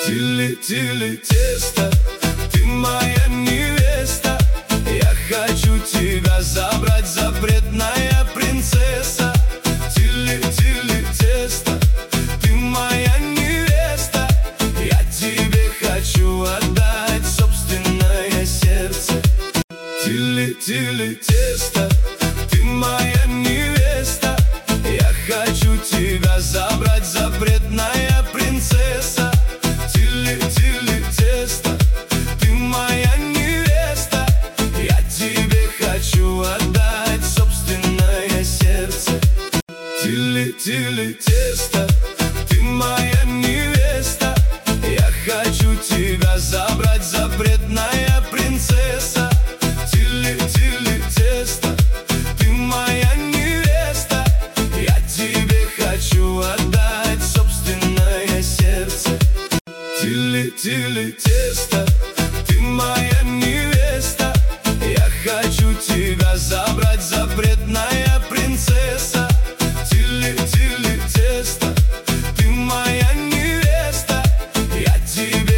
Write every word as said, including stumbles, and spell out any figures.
Тили-тили тесто, ты моя невеста. Я хочу тебя забрать, запретная принцесса. Тили-тили тесто, ты моя невеста. Я тебе хочу отдать собственное сердце. Тили-тили тесто, ты моя невеста. Я хочу тебя забрать, запретная принцесса. Тили-тили тесто, ты моя невеста. Я тебе хочу отдать собственное сердце. Тили-тили тесто, ты моя невеста. Я хочу тебя забрать, запретная принцесса. Тили-тили тесто, ты моя невеста. Я тебе хочу отдать собственное сердце. Тили-тили тесто.